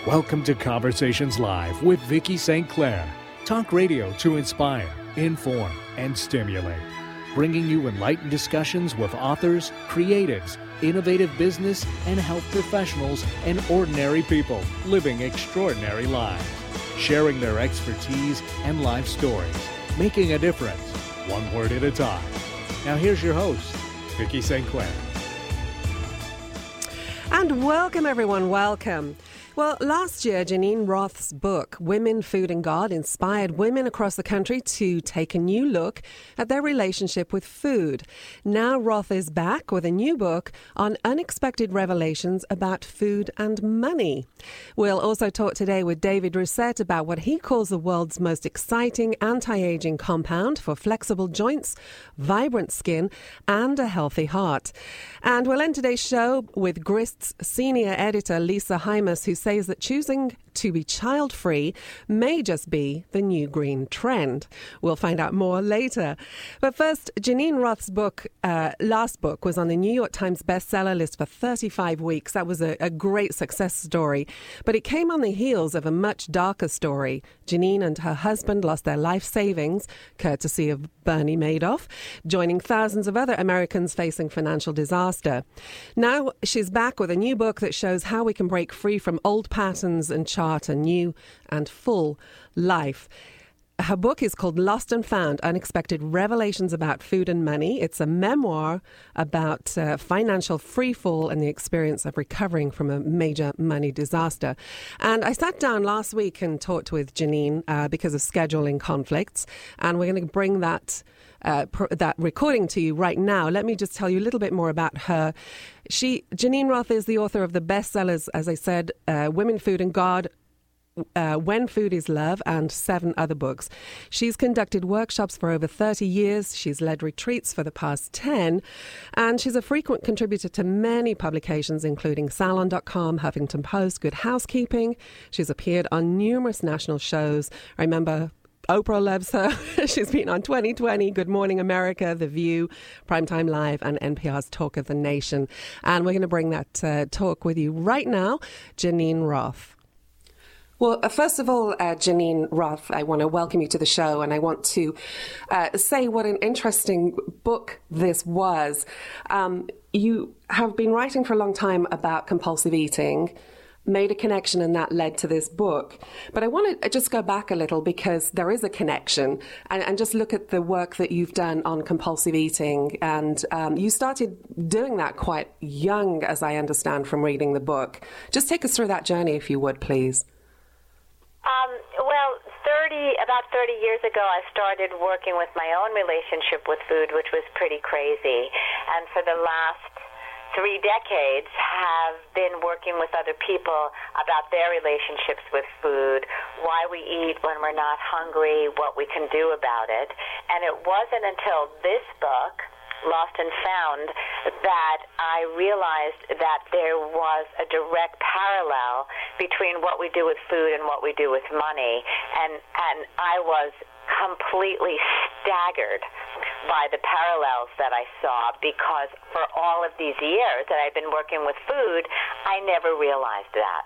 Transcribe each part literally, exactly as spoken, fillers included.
Welcome to Conversations Live with Vicki Saint Clair. Talk radio to inspire, inform, and stimulate. Bringing you enlightened discussions with authors, creatives, innovative business and health professionals, and ordinary people living extraordinary lives. Sharing their expertise and life stories. Making a difference, one word at a time. Now here's your host, Vicki Saint Clair. And welcome, everyone. Welcome. Well, last year, Geneen Roth's book, Women, Food and God, inspired women across the country to take a new look at their relationship with food. Now Roth is back with a new book on unexpected revelations about food and money. We'll also talk today with David Rousset about what he calls the world's most exciting anti-aging compound for flexible joints, vibrant skin, and a healthy heart. And we'll end today's show with Grist's senior editor, Lisa Hymas, who says that choosing to be child-free may just be the new green trend. We'll find out more later. But first, Geneen Roth's book, uh, last book, was on the New York Times bestseller list for thirty-five weeks. That was a, a great success story. But it came on the heels of a much darker story. Geneen and her husband lost their life savings, courtesy of Bernie Madoff, joining thousands of other Americans facing financial disaster. Now she's back with a new book that shows how we can break free from old patterns and chart a new and full life. Her book is called Lost and Found, Unexpected Revelations About Food and Money. It's a memoir about uh, financial freefall and the experience of recovering from a major money disaster. And I sat down last week and talked with Geneen uh, because of scheduling conflicts, and we're going to bring that Uh, pr- that recording to you right now. Let me just tell you a little bit more about her. She, Geneen Roth, is the author of the bestsellers, as I said, uh, Women, Food and God, uh, When Food is Love, and seven other books. She's conducted workshops for over thirty years. She's led retreats for the past ten, and she's a frequent contributor to many publications, including Salon dot com, Huffington Post, Good Housekeeping. She's appeared on numerous national shows. I remember Oprah loves her. She's been on twenty twenty, Good Morning America, The View, Primetime Live, and N P R's Talk of the Nation. And we're going to bring that uh, talk with you right now, Geneen Roth. Well, uh, first of all, uh, Geneen Roth, I want to welcome you to the show, and I want to uh, say what an interesting book this was. Um, you have been writing for a long time about compulsive eating, made a connection, and that led to this book. But I want to just go back a little, because there is a connection, and, and just look at the work that you've done on compulsive eating. And um, you started doing that quite young, as I understand from reading the book. Just take us through that journey, if you would, please. Um, well, thirty about thirty years ago, I started working with my own relationship with food, which was pretty crazy. And for the last three decades have been working with other people about their relationships with food, why we eat when we're not hungry, what we can do about it. And it wasn't until this book, Lost and Found, that I realized that there was a direct parallel between what we do with food and what we do with money. And, and I was completely staggered by the parallels that I saw, because for all of these years that I've been working with food, I never realized that.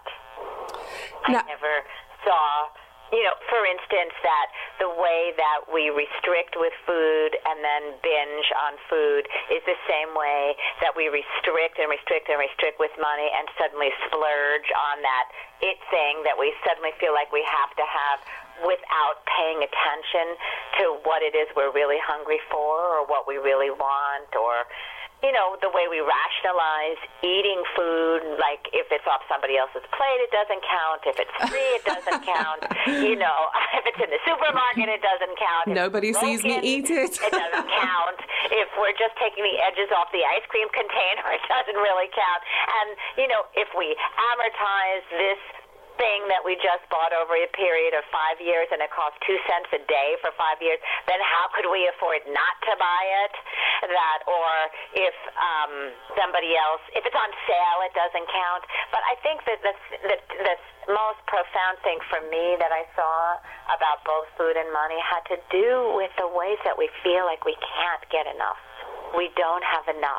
No. I never saw, you know, for instance, that the way that we restrict with food and then binge on food is the same way that we restrict and restrict and restrict with money and suddenly splurge on that it thing that we suddenly feel like we have to have without paying attention to what it is we're really hungry for or what we really want, or, you know, the way we rationalize eating food, like if it's off somebody else's plate, it doesn't count. If it's free, it doesn't count. You know, if it's in the supermarket, it doesn't count. Nobody sees me eat it. It doesn't count. If we're just taking the edges off the ice cream container, it doesn't really count. And, you know, if we amortize this thing that we just bought over a period of five years and it costs two cents a day for five years, then how could we afford not to buy it? That, or if um, somebody else, if it's on sale, it doesn't count. But I think that the, the, the most profound thing for me that I saw about both food and money had to do with the ways that we feel like we can't get enough. We don't have enough.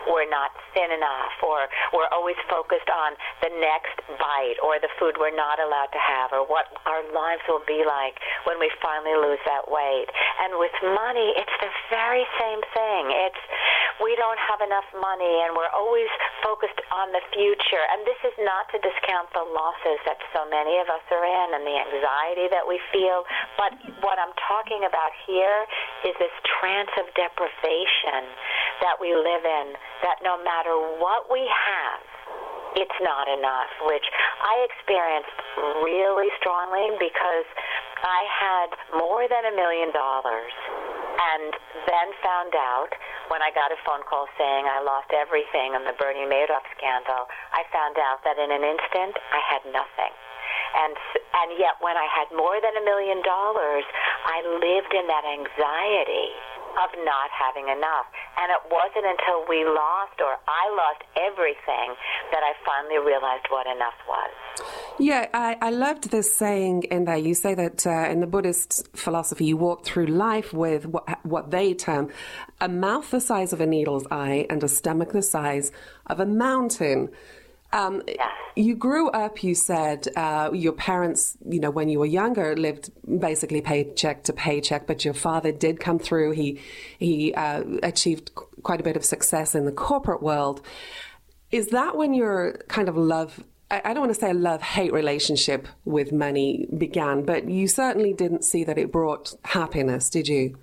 we're not thin enough, or we're always focused on the next bite or the food we're not allowed to have, or what our lives will be like when we finally lose that weight. And with money, it's the very same thing. It's we don't have enough money, and we're always focused on the future. And this is not to discount the losses that so many of us are in and the anxiety that we feel. But what I'm talking about here is this trance of deprivation that we live in, that no matter what we have, it's not enough, which I experienced really strongly because I had more than a million dollars and then found out when I got a phone call saying I lost everything in the Bernie Madoff scandal, I found out that in an instant I had nothing. And and yet when I had more than a million dollars, I lived in that anxiety of not having enough. And it wasn't until we lost, or I lost everything, that I finally realized what enough was. Yeah, I, I loved this saying in there. You say that uh, in the Buddhist philosophy, you walk through life with what, what they term a mouth the size of a needle's eye and a stomach the size of a mountain. Um, yes. You grew up, you said, uh, your parents, you know, when you were younger, lived basically paycheck to paycheck, but your father did come through. He, he uh, achieved quite a bit of success in the corporate world. Is that when your kind of love, I don't want to say a love-hate relationship with money began, but you certainly didn't see that it brought happiness, did you?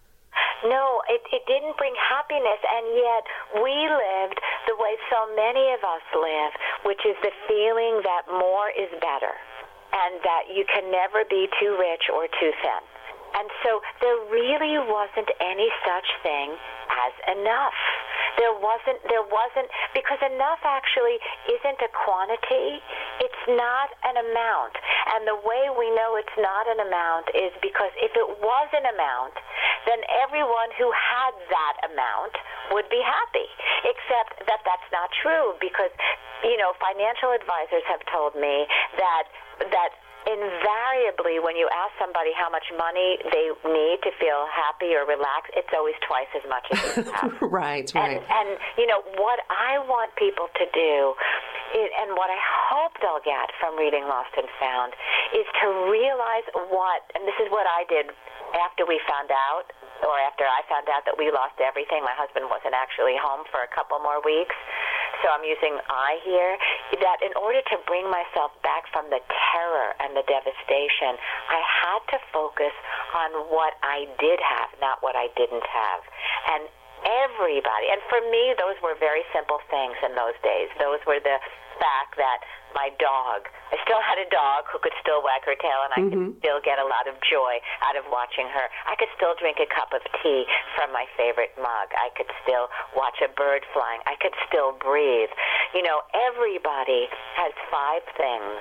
No, it, it didn't bring happiness, and yet we lived the way so many of us live, which is the feeling that more is better and that you can never be too rich or too thin. And so there really wasn't any such thing as enough. There wasn't, there wasn't, because enough actually isn't a quantity, it's not an amount. And the way we know it's not an amount is because if it was an amount, then everyone who had that amount would be happy. Except that that's not true, because, you know, financial advisors have told me that, that invariably, when you ask somebody how much money they need to feel happy or relaxed, it's always twice as much as you have. Right, right. And, and, you know, what I want people to do, is, and what I hope they'll get from reading Lost and Found, is to realize what, and this is what I did after we found out, or after I found out that we lost everything. My husband wasn't actually home for a couple more weeks. So I'm using I here, that in order to bring myself back from the terror and the devastation, I had to focus on what I did have, not what I didn't have. And everybody, and for me, those were very simple things in those days. Those were the fact that my dog, I still had a dog who could still wag her tail, and I mm-hmm. could still get a lot of joy out of watching her. I could still drink a cup of tea from my favorite mug. I could still watch a bird flying. I could still breathe. You know, everybody has five things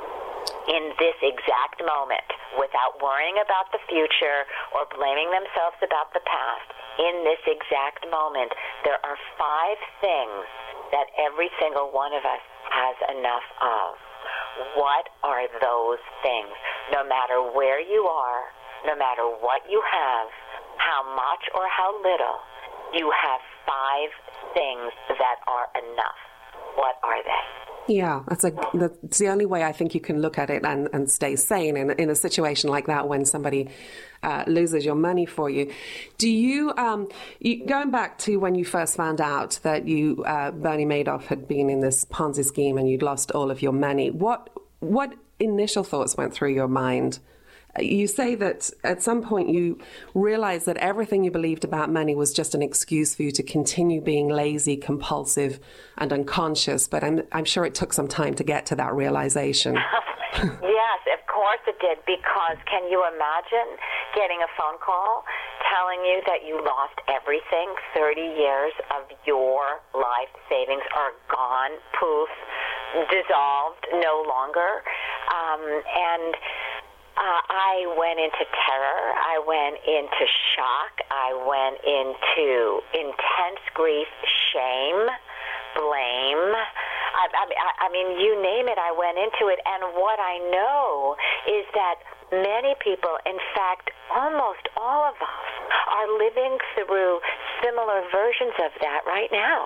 in this exact moment, without worrying about the future or blaming themselves about the past. In this exact moment, there are five things that every single one of us has enough of. What are those things? No matter where you are, no matter what you have, how much or how little, you have five things that are enough. What are they? Yeah, that's a that's the only way I think you can look at it and, and stay sane in in a situation like that when somebody uh, loses your money for you. Do you, um, you going back to when you first found out that you uh, Bernie Madoff had been in this Ponzi scheme and you'd lost all of your money? What what initial thoughts went through your mind? You say that at some point you realized that everything you believed about money was just an excuse for you to continue being lazy, compulsive, and unconscious. But I'm I'm sure it took some time to get to that realization. Yes, of course it did. Because can you imagine getting a phone call telling you that you lost everything? thirty years of your life savings are gone, poof, dissolved, no longer, um, and. Uh, I went into terror. I went into shock. I went into intense grief, shame, blame. I, I, I mean, you name it, I went into it. And what I know is that many people, in fact, almost all of us, are living through similar versions of that right now.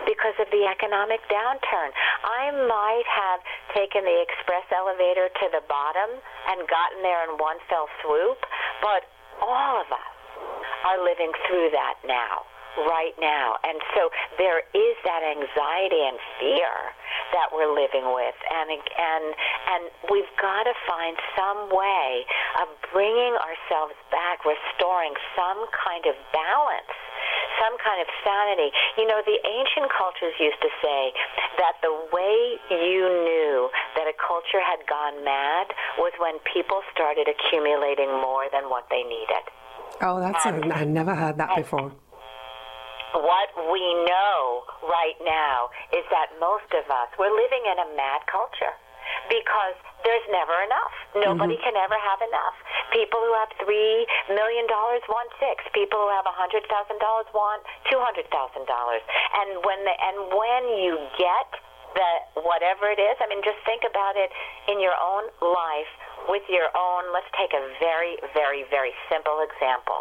because of the economic downturn. I might have taken the express elevator to the bottom and gotten there in one fell swoop, but all of us are living through that now, right now. And so there is that anxiety and fear that we're living with, and and and we've got to find some way of bringing ourselves back, restoring some kind of balance, some kind of sanity. You know, the ancient cultures used to say that the way you knew that a culture had gone mad was when people started accumulating more than what they needed. Oh, that's and, a, I never heard that and, before. What we know right now is that most of us, we're living in a mad culture because there's never enough. Nobody mm-hmm. can ever have enough. People who have three million dollars want six. People who have one hundred thousand dollars want two hundred thousand dollars. And when the, and when you get the whatever it is, I mean, just think about it in your own life with your own, let's take a very, very, very simple example.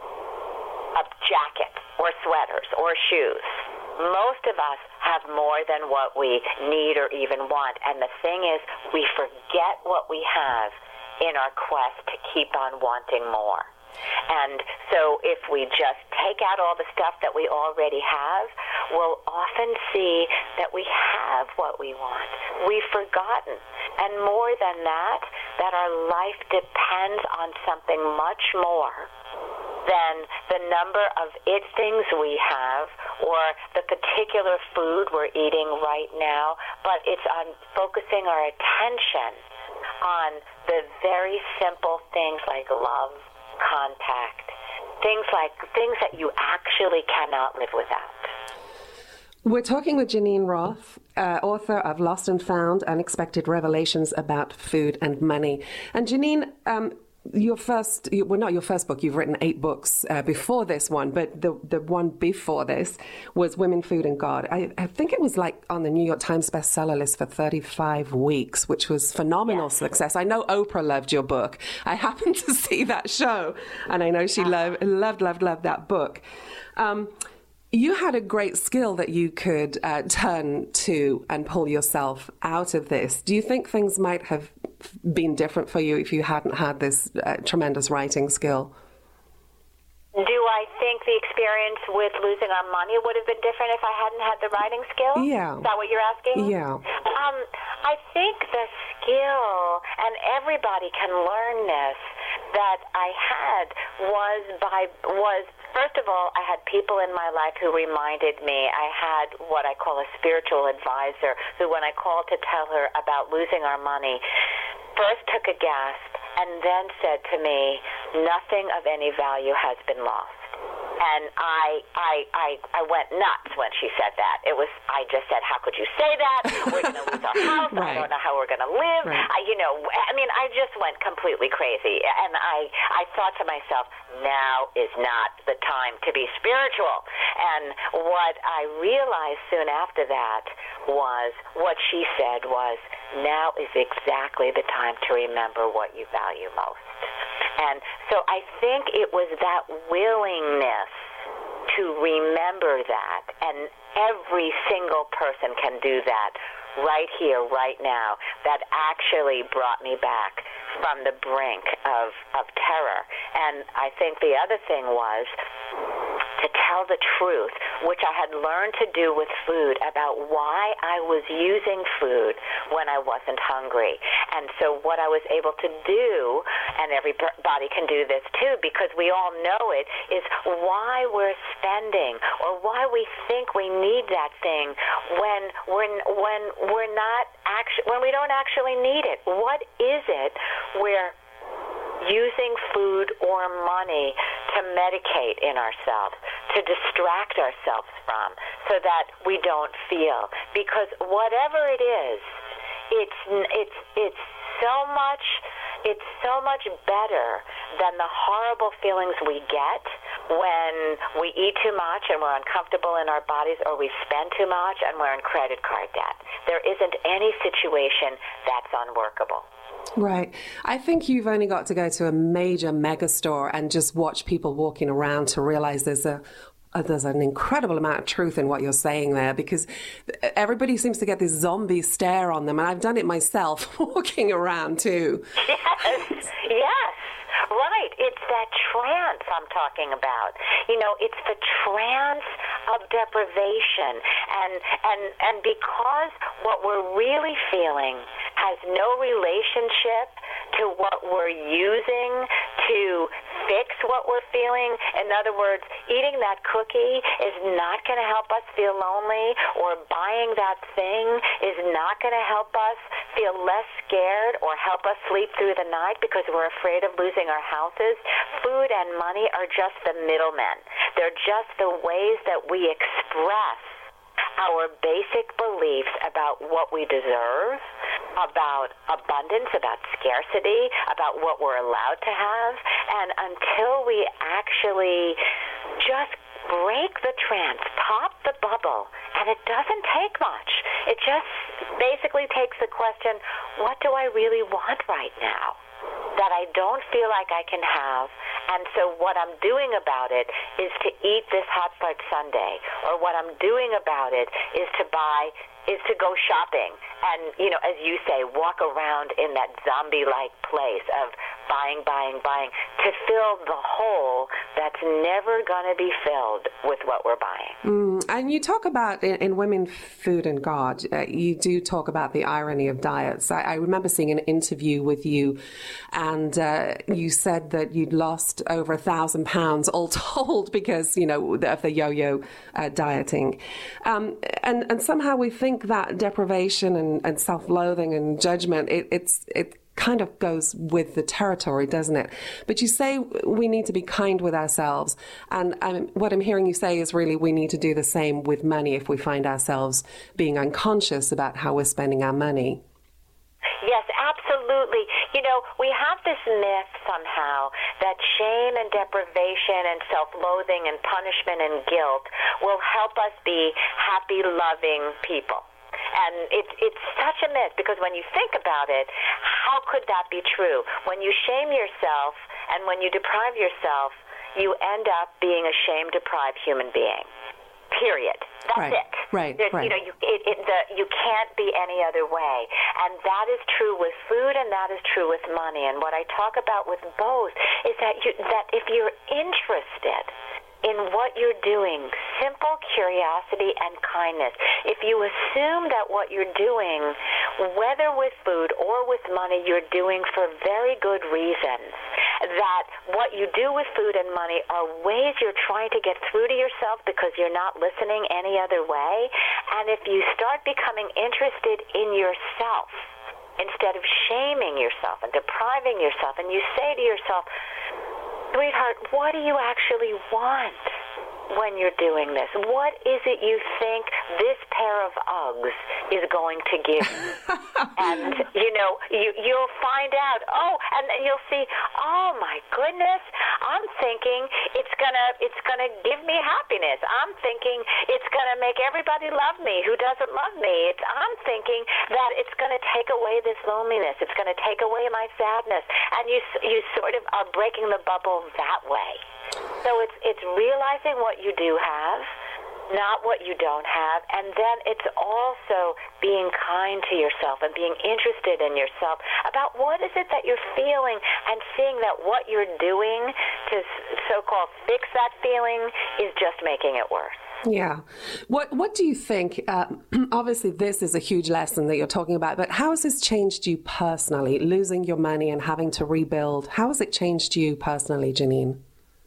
A jacket or sweaters or shoes. Most of us have more than what we need or even want. And the thing is, we forget what we have in our quest to keep on wanting more. And so if we just take out all the stuff that we already have, we'll often see that we have what we want. We've forgotten. And more than that, that our life depends on something much more than the number of it things we have or the particular food we're eating right now, but it's on focusing our attention on the very simple things like love, contact, things like things that you actually cannot live without. We're talking with Geneen Roth, uh, author of Lost and Found, Unexpected Revelations About Food and Money. And Geneen, um, your first, well, not your first book, you've written eight books uh, before this one, but the the one before this was Women, Food and God. I, I think it was like on the New York Times bestseller list for thirty-five weeks, which was phenomenal yes. success. I know Oprah loved your book. I happened to see that show, and I know she loved, loved, loved, loved that book. Um, You had a great skill that you could uh, turn to and pull yourself out of this. Do you think things might have been different for you if you hadn't had this uh, tremendous writing skill? Do I think the experience with losing our money would have been different if I hadn't had the writing skill? Yeah. Is that what you're asking? Yeah. Um, I think the skill, and everybody can learn this, that I had was by was first of all, I had people in my life who reminded me. I had what I call a spiritual advisor who, when I called to tell her about losing our money, first took a gasp and then said to me, nothing of any value has been lost. And I, I, I, I went nuts when she said that. It was, I just said, how could you say that? We're going to lose our house. Right. I don't know how we're going to live. Right. I, you know, I mean, I just went completely crazy. And I, I thought to myself, now is not the time to be spiritual. And what I realized soon after that was, what she said was, now is exactly the time to remember what you value most. And so I think it was that willingness to remember that, and every single person can do that right here, right now, that actually brought me back from the brink of, of terror. And I think the other thing was to tell the truth, which I had learned to do with food, about why I was using food when I wasn't hungry. And so what I was able to do, and everybody can do this too, because we all know it, is why we're spending or why we think we need that thing when we're, when we're not actually, when we don't actually need it. What is it we're using food or money to medicate in ourselves, to distract ourselves from, so that we don't feel? Because whatever it is, it's it's it's so much it's so much better than the horrible feelings we get when we eat too much and we're uncomfortable in our bodies, or we spend too much and we're in credit card debt. There isn't any situation that's unworkable. Right. I think you've only got to go to a major mega store and just watch people walking around to realize there's a uh, there's an incredible amount of truth in what you're saying there, because everybody seems to get this zombie stare on them, and I've done it myself walking around too. Yes, yes. Right, it's that trance I'm talking about. You know, it's the trance of deprivation, and and and because what we're really feeling has no relationship to what we're using to fix what we're feeling. In other words, eating that cookie is not going to help us feel lonely, or buying that thing is not going to help us feel less scared or help us sleep through the night because we're afraid of losing our houses. Food and money are just the middlemen. They're just the ways that we express our basic beliefs about what we deserve, about abundance, about scarcity, about what we're allowed to have. And until we actually just break the trance, pop the bubble, and it doesn't take much. It just basically takes the question, what do I really want right now that I don't feel like I can have? And so what I'm doing about it is to eat this hot fudge sundae, or what I'm doing about it is to buy, is to go shopping and, you know, as you say, walk around in that zombie-like place of buying, buying, buying, to fill the hole that's never going to be filled with what we're buying. Mm, and you talk about, in, in Women, Food and God, uh, you do talk about the irony of diets. I, I remember seeing an interview with you, and uh, you said that you'd lost over a thousand pounds all told because, you know, of the yo-yo uh, dieting. Um, and, and somehow we think that deprivation and, and self-loathing and judgment, it, it's it kind of goes with the territory, doesn't it? But you say we need to be kind with ourselves. And um, what I'm hearing you say is really we need to do the same with money if we find ourselves being unconscious about how we're spending our money. Yes, absolutely. You know, we have this myth somehow that shame and deprivation and self-loathing and punishment and guilt will help us be happy, loving people. And it's it's such a myth, because when you think about it, how could that be true? When you shame yourself and when you deprive yourself, you end up being a shame-deprived human being. Period. That's right, it. Right, There's, right. You know, you, it, it, the, you can't be any other way. And that is true with food, and that is true with money. And what I talk about with both is that you, that if you're interested in what you're doing, simple curiosity and kindness, if you assume that what you're doing, whether with food or with money, you're doing for very good reasons, that what you do with food and money are ways you're trying to get through to yourself because you're not listening any other way, and if you start becoming interested in yourself instead of shaming yourself and depriving yourself, and you say to yourself, sweetheart, what do you actually want when you're doing this? What is it you think this pair of Uggs is going to give you? And, you know, you, you'll find out, oh, and then you'll see, oh, my goodness, I'm thinking it's gonna it's gonna give me happiness. I'm thinking it's gonna make everybody love me who doesn't love me. It's, I'm thinking that it's gonna take away this loneliness. It's gonna take away my sadness. And you you sort of are breaking the bubble that way. So it's it's realizing what you do have, not what you don't have, and then it's also being kind to yourself and being interested in yourself about what is it that you're feeling, and seeing that what you're doing to so-called fix that feeling is just making it worse. Yeah. What What do you think? Uh, obviously, this is a huge lesson that you're talking about, but how has this changed you personally, losing your money and having to rebuild? How has it changed you personally, Janine?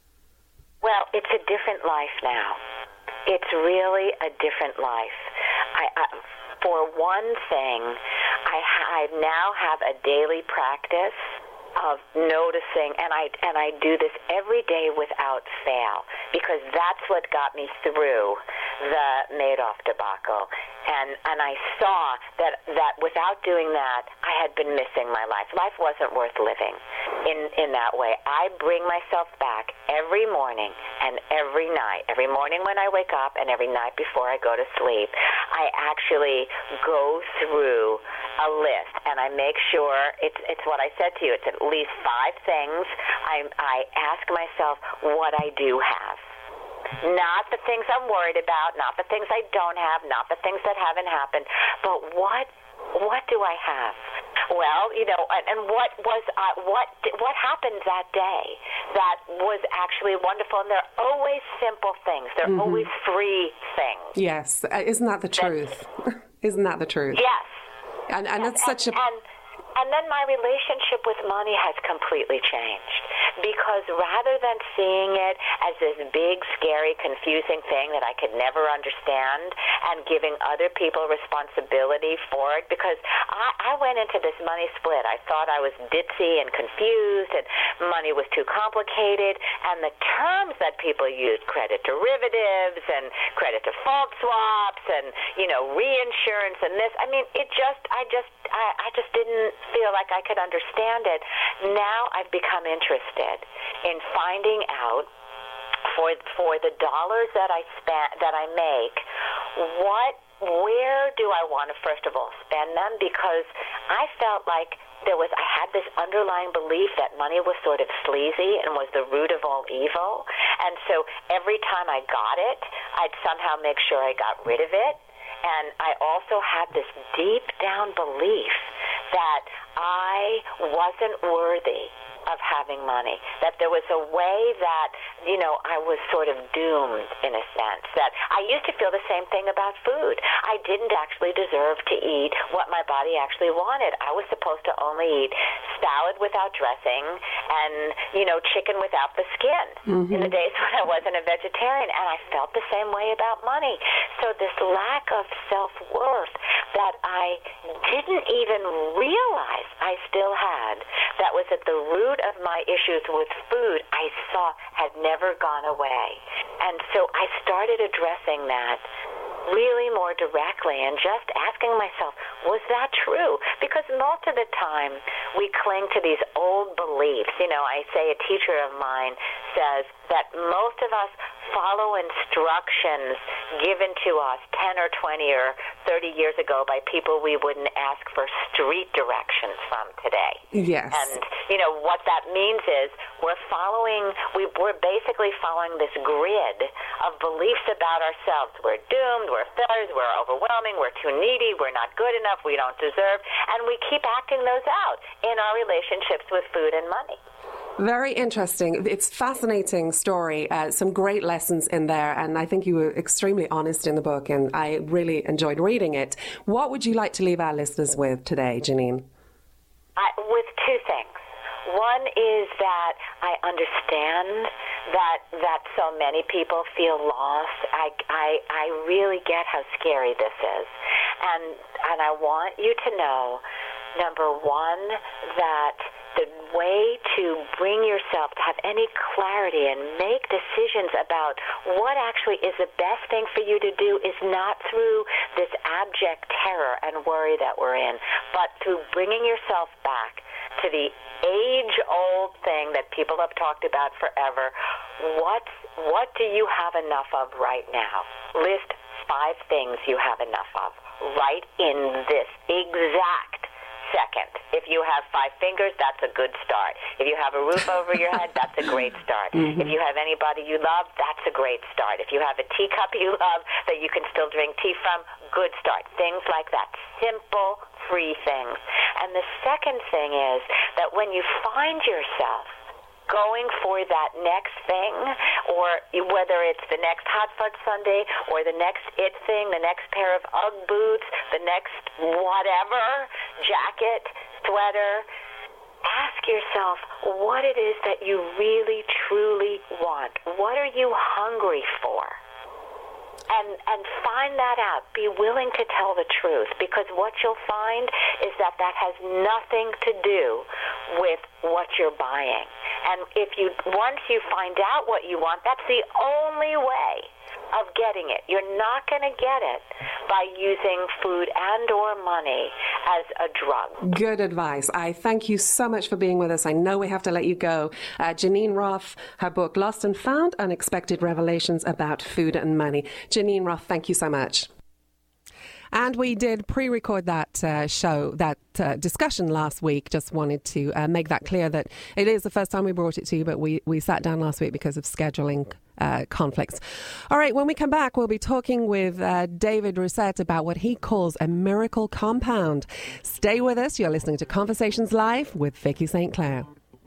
Well, it's a different life now. It's really a different life. I, I, for one thing, I, I now have a daily practice of noticing, and I and I do this every day without fail, because that's what got me through the Madoff debacle. And and I saw that, that without doing that, I had been missing my life. Life wasn't worth living in, in that way. I bring myself back every morning and every night. Every morning when I wake up and every night before I go to sleep, I actually go through a list, and I make sure, it's it's what I said to you, it's at least five things. I, I ask myself what I do have. Not the things I'm worried about, not the things I don't have, not the things that haven't happened, but what what do I have? Well, you know, and, and what was uh, what what happened that day that was actually wonderful? And they're always simple things. They're mm-hmm. always free things. Yes, isn't that the truth? That, isn't that the truth? Yes, and and yes. it's such and, a. And, And then my relationship with money has completely changed, because rather than seeing it as this big, scary, confusing thing that I could never understand and giving other people responsibility for it, because I, I went into this money split. I thought I was ditzy and confused and money was too complicated, and the terms that people used, credit derivatives and credit default swaps and, you know, reinsurance and this, I mean, it just, I just, I, I just didn't feel like I could understand it. Now I've become interested in finding out for for the dollars that I spend that I make, what where do I want to first of all spend them? Because I felt like there was I had this underlying belief that money was sort of sleazy and was the root of all evil. And so every time I got it, I'd somehow make sure I got rid of it. And I also had this deep down belief that I wasn't worthy of having money, that there was a way that, you know, I was sort of doomed in a sense, that I used to feel the same thing about food. I didn't actually deserve to eat what my body actually wanted. I was supposed to only eat salad without dressing and, you know, chicken without the skin mm-hmm. in the days when I wasn't a vegetarian, and I felt the same way about money. So this lack of self-worth that I didn't even realize I still had, that was at the root of my issues with food, I saw had never gone away. And so I started addressing that really more directly and just asking myself, was that true? Because most of the time we cling to these old beliefs. You know, I say a teacher of mine says that most of us follow instructions given to us ten or twenty or thirty years ago by people we wouldn't ask for street directions from today. Yes. And, you know, what that means is we're following, we, we're basically following this grid of beliefs about ourselves. We're doomed, we're failures, we're overwhelming, we're too needy, we're not good enough, we don't deserve, and we keep acting those out in our relationships with food and money. Very interesting. It's a fascinating story. Uh, some great lessons in there, and I think you were extremely honest in the book, and I really enjoyed reading it. What would you like to leave our listeners with today, Janine? I, with two things. One is that I understand that that so many people feel lost. I, I, I really get how scary this is. And, and I want you to know, number one, that the way to bring yourself to have any clarity and make decisions about what actually is the best thing for you to do is not through this abject terror and worry that we're in, but through bringing yourself back to the age-old thing that people have talked about forever. What, what do you have enough of right now? List five things you have enough of right in this exact second. If you have five fingers, that's a good start. If you have a roof over your head, that's a great start. Mm-hmm. If you have anybody you love, that's a great start. If you have a teacup you love that you can still drink tea from, good start. Things like that. Simple, free things. And the second thing is that when you find yourself going for that next thing, or whether it's the next hot fudge sundae or the next it thing, the next pair of Ugg boots, the next whatever, jacket, sweater, ask yourself what it is that you really, truly want. What are you hungry for? And and find that out. Be willing to tell the truth, because what you'll find is that that has nothing to do with what you're buying. And if you once you find out what you want, that's the only way of getting it. You're not going to get it by using food and or money as a drug. Good advice. I thank you so much for being with us. I know we have to let you go. Uh, Janine Roth, her book Lost and Found, Unexpected Revelations About Food and Money. Janine Roth, thank you so much. And we did pre-record that uh, show, that uh, discussion last week. Just wanted to uh, make that clear that it is the first time we brought it to you, but we, we sat down last week because of scheduling uh, conflicts. All right, when we come back, we'll be talking with uh, David Rousset about what he calls a miracle compound. Stay with us. You're listening to Conversations Live with Vicky Saint Clair.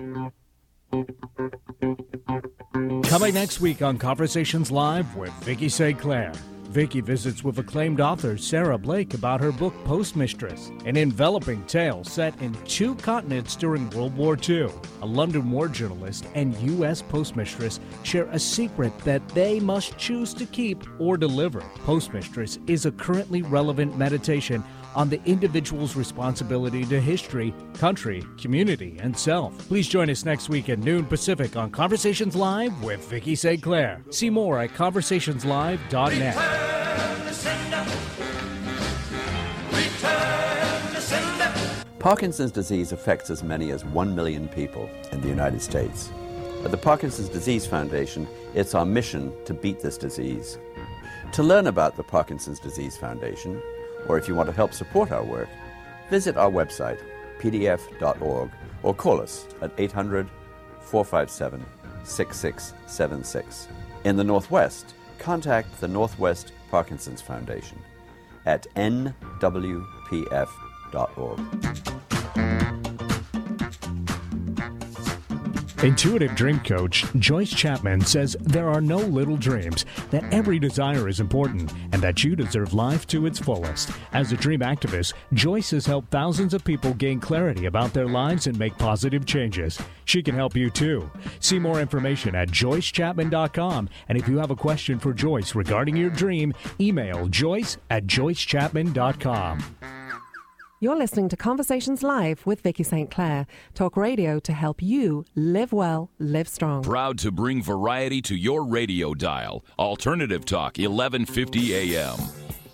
Coming next week on Conversations Live with Vicky Saint Clair. Vicky visits with acclaimed author Sarah Blake about her book Postmistress, an enveloping tale set in two continents during World War Two. A London war journalist and U S postmistress share a secret that they must choose to keep or deliver. Postmistress is a currently relevant meditation on the individual's responsibility to history, country, community, and self. Please join us next week at noon Pacific on Conversations Live with Vicky Saint Clair. See more at conversations live dot net. Parkinson's disease affects as many as one million people in the United States. At the Parkinson's Disease Foundation, it's our mission to beat this disease. To learn about the Parkinson's Disease Foundation, or if you want to help support our work, visit our website, p d f dot org, or call us at eight hundred, four five seven, six six seven six. In the Northwest, contact the Northwest Parkinson's Foundation at n w p f dot org. Intuitive Dream Coach Joyce Chapman says there are no little dreams, that every desire is important, and that you deserve life to its fullest. As a dream activist, Joyce has helped thousands of people gain clarity about their lives and make positive changes. She can help you too. See more information at joyce chapman dot com, and if you have a question for Joyce regarding your dream, email joyce at joyce chapman dot com. You're listening to Conversations Live with Vicky Saint Clair. Talk radio to help you live well, live strong. Proud to bring variety to your radio dial. Alternative Talk, eleven fifty A M.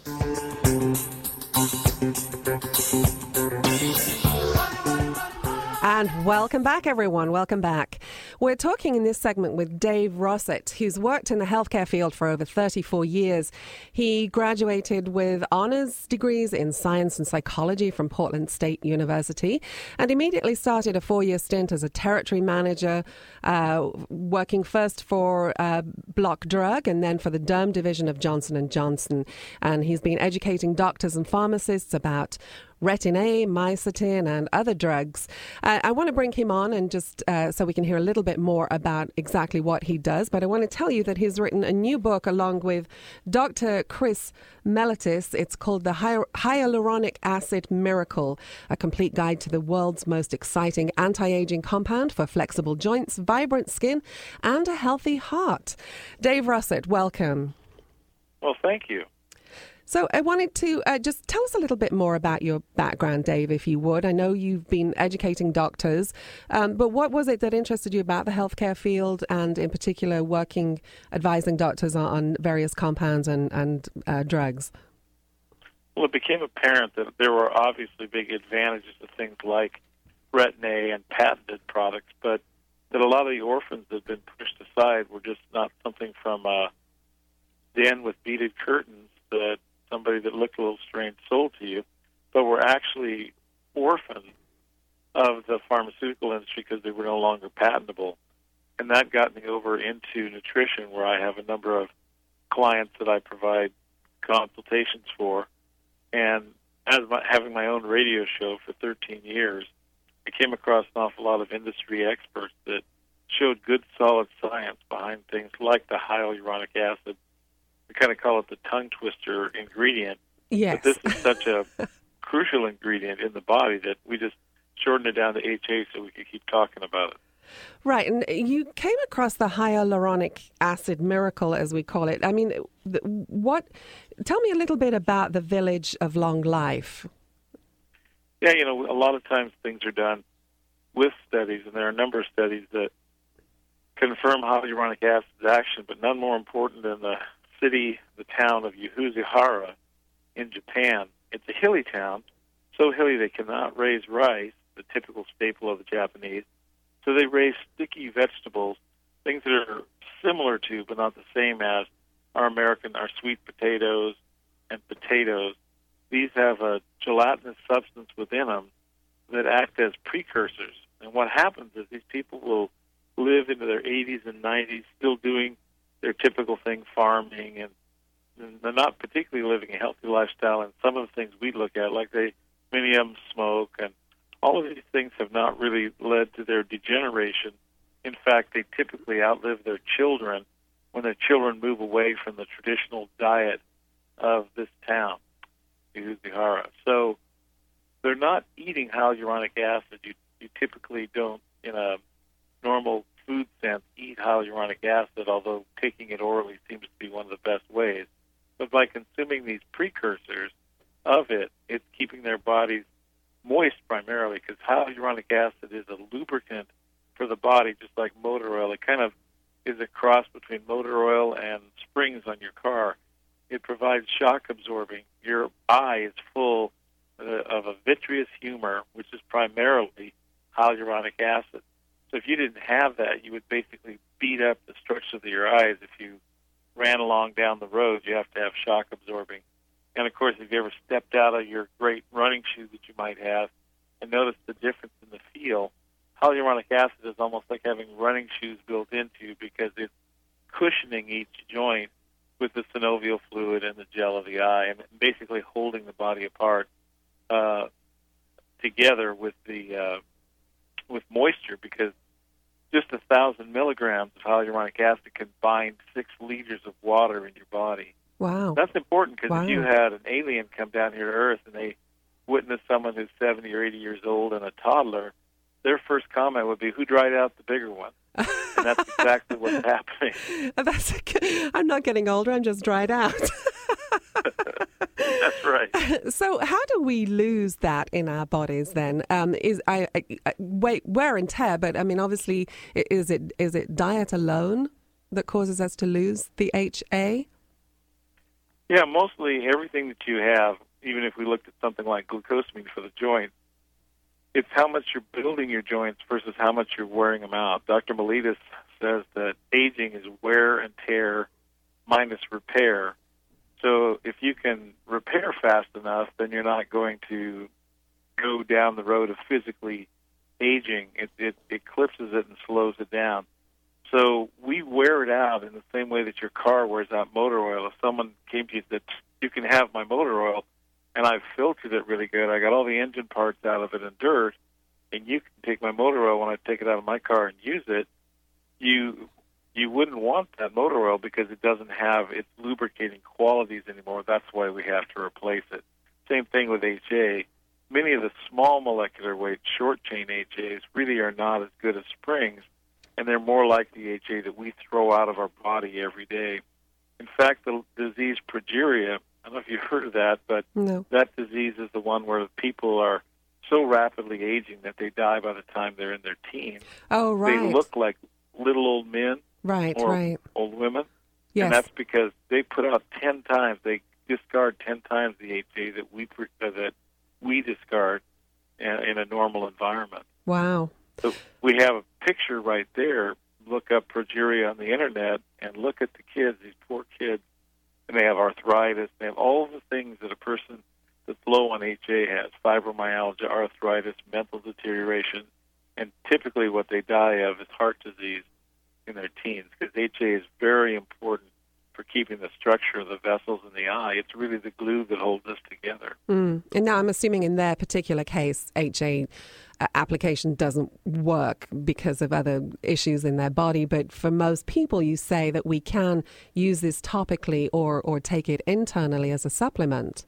And welcome back, everyone. Welcome back. We're talking in this segment with Dave Rousset, who's worked in the healthcare field for over thirty-four years. He graduated with honors degrees in science and psychology from Portland State University and immediately started a four-year stint as a territory manager, uh, working first for uh, Block Drug and then for the derm division of Johnson and Johnson. And he's been educating doctors and pharmacists about Retin A, Mycetin, and other drugs. Uh, I want to bring him on and just uh, so we can hear a little bit more about exactly what he does. But I want to tell you that he's written a new book along with Doctor Chris Mellitus. It's called The Hy- Hyaluronic Acid Miracle, a complete guide to the world's most exciting anti-aging compound for flexible joints, vibrant skin, and a healthy heart. Dave Rousset, welcome. Well, thank you. So I wanted to uh, just tell us a little bit more about your background, Dave, if you would. I know you've been educating doctors, um, but what was it that interested you about the healthcare field and in particular working, advising doctors on, on various compounds and, and uh, drugs? Well, it became apparent that there were obviously big advantages to things like Retin A and patented products, but that a lot of the orphans that had been pushed aside were just not something from a den with beaded curtains that somebody that looked a little strange sold to you, but were actually orphans of the pharmaceutical industry because they were no longer patentable. And that got me over into nutrition, where I have a number of clients that I provide consultations for. And as my, having my own radio show for thirteen years, I came across an awful lot of industry experts that showed good, solid science behind things like the hyaluronic acid. We kind of call it the tongue twister ingredient. Yes. But this is such a crucial ingredient in the body that we just shortened it down to H A so we could keep talking about it. Right, and you came across the hyaluronic acid miracle, as we call it. I mean, what? Tell me a little bit about the Village of Long Life. Yeah, you know, a lot of times things are done with studies, and there are a number of studies that confirm hyaluronic acid's action, but none more important than the city, the town of Yuhuzihara in Japan. It's a hilly town, so hilly they cannot raise rice, the typical staple of the Japanese. So they raise sticky vegetables, things that are similar to, but not the same as, our American, our sweet potatoes and potatoes. These have a gelatinous substance within them that act as precursors. And what happens is these people will live into their eighties and nineties still doing their typical thing, farming, and they're not particularly living a healthy lifestyle. And some of the things we look at, like they, many of them smoke, and all of these things have not really led to their degeneration. In fact, they typically outlive their children when their children move away from the traditional diet of this town, Ihuzihara. So they're not eating hyaluronic acid. You, you typically don't, in a normal food sense, eat hyaluronic acid, although taking it orally seems to be one of the best ways. But by consuming these precursors of it, it's keeping their bodies moist primarily, because hyaluronic acid is a lubricant for the body, just like motor oil. It kind of is a cross between motor oil and springs on your car. It provides shock absorbing. Your eye is full uh, of a vitreous humor, which is primarily hyaluronic acid. So if you didn't have that, you would basically beat up the structure of your eyes. If you ran along down the road, you have to have shock absorbing. And of course, if you ever stepped out of your great running shoes that you might have and noticed the difference in the feel, hyaluronic acid is almost like having running shoes built into you, because it's cushioning each joint with the synovial fluid and the gel of the eye, and basically holding the body apart uh, together with the uh, with moisture, because just a thousand milligrams of hyaluronic acid can bind six liters of water in your body. Wow. That's important, because wow. if you had an alien come down here to Earth and they witness someone who's seventy or eighty years old and a toddler, their first comment would be, "Who dried out the bigger one?" And that's exactly what's happening. That's a, I'm not getting older, I'm just dried out. That's right. So how do we lose that in our bodies then? Um, is I, I, I wait, wear and tear, but I mean, obviously, is it is it diet alone that causes us to lose the H A? Yeah, mostly everything that you have, even if we looked at something like glucosamine for the joint, it's how much you're building your joints versus how much you're wearing them out. Doctor Miletus says that aging is wear and tear minus repair. So if you can repair fast enough, then you're not going to go down the road of physically aging. It, it eclipses it and slows it down. So we wear it out in the same way that your car wears out motor oil. If someone came to you and said, "You can have my motor oil, and I've filtered it really good. I got all the engine parts out of it and dirt, and you can take my motor oil when I take it out of my car and use it," you you wouldn't want that motor oil, because it doesn't have its lubricating qualities anymore. That's why we have to replace it. Same thing with H A. Many of the small molecular weight, short-chain H As really are not as good as springs, and they're more like the H A that we throw out of our body every day. In fact, the disease progeria, I don't know if you've heard of that, but no. That disease is the one where people are so rapidly aging that they die by the time they're in their teens. Oh, right. They look like little old men right, or right. old women. Yes. And that's because they put out ten times, they discard ten times the H A that we uh, that we discard in, in a normal environment. Wow. So we have a picture right there. Look up progeria on the internet and look at the kids, these poor kids, and they have arthritis. They have all the things that a person that's low on H A has: fibromyalgia, arthritis, mental deterioration, and typically what they die of is heart disease in their teens, because H A is very important for keeping the structure of the vessels in the eye. It's really the glue that holds us together. Mm. And now I'm assuming in their particular case, H A uh, application doesn't work because of other issues in their body. But for most people, you say that we can use this topically or, or take it internally as a supplement.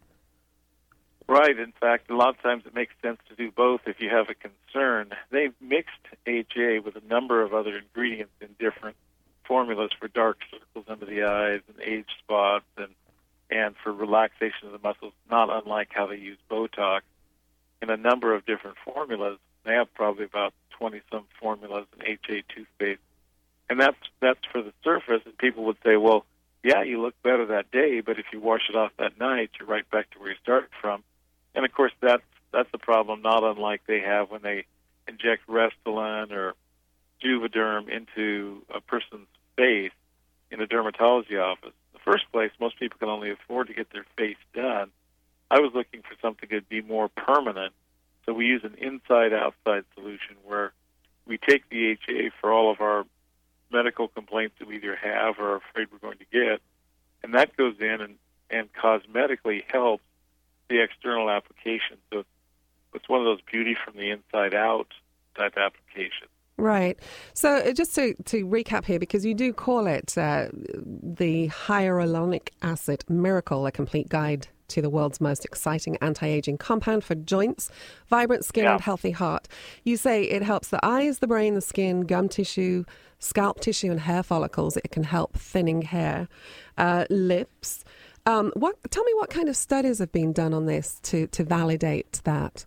Right. In fact, a lot of times it makes sense to do both if you have a concern. They've mixed H A with a number of other ingredients in different formulas for dark circles under the eyes and age spots and, and for relaxation of the muscles, not unlike how they use Botox. In a number of different formulas, they have probably about twenty-some formulas in H A toothpaste. And that's, that's for the surface, and people would say, well, yeah, you look better that day, but if you wash it off that night, you're right back to where you started from. And, of course, that's, that's a problem not unlike they have when they inject Restylane or Juvederm into a person's face in a dermatology office. In the first place, most people can only afford to get their face done. I was looking for something that would be more permanent, so we use an inside-outside solution where we take the H A for all of our medical complaints that we either have or are afraid we're going to get. And that goes in and, and cosmetically helps the external application. So it's one of those beauty from the inside out type applications. Right. So uh, just to, to recap here, because you do call it uh, the hyaluronic acid miracle, a complete guide to the world's most exciting anti-aging compound for joints, vibrant skin Yeah. and healthy heart. You say it helps the eyes, the brain, the skin, gum tissue, scalp tissue and hair follicles. It can help thinning hair, uh, lips. Um, what? Tell me what kind of studies have been done on this to, to validate that?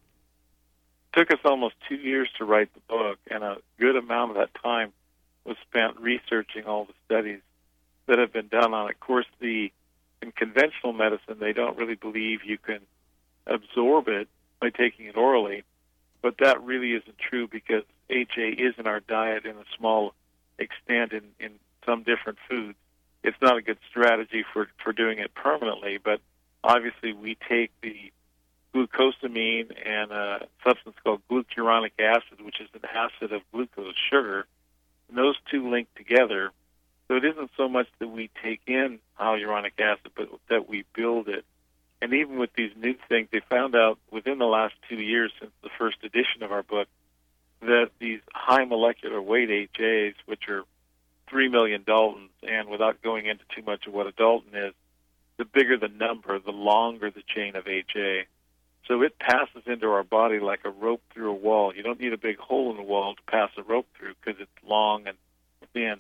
Took us almost two years to write the book, and a good amount of that time was spent researching all the studies that have been done on it. Of course, the in conventional medicine, they don't really believe you can absorb it by taking it orally, but that really isn't true because H A is in our diet in a small extent in, in some different foods. It's not a good strategy for, for doing it permanently, but obviously we take the glucosamine and a substance called glucuronic acid, which is an acid of glucose sugar, and those two link together. So it isn't so much that we take in hyaluronic acid, but that we build it. And even with these new things, they found out within the last two years since the first edition of our book that these high molecular weight H As, which are three million Daltons, and without going into too much of what a Dalton is, the bigger the number, the longer the chain of H A. So it passes into our body like a rope through a wall. You don't need a big hole in the wall to pass a rope through because it's long and thin.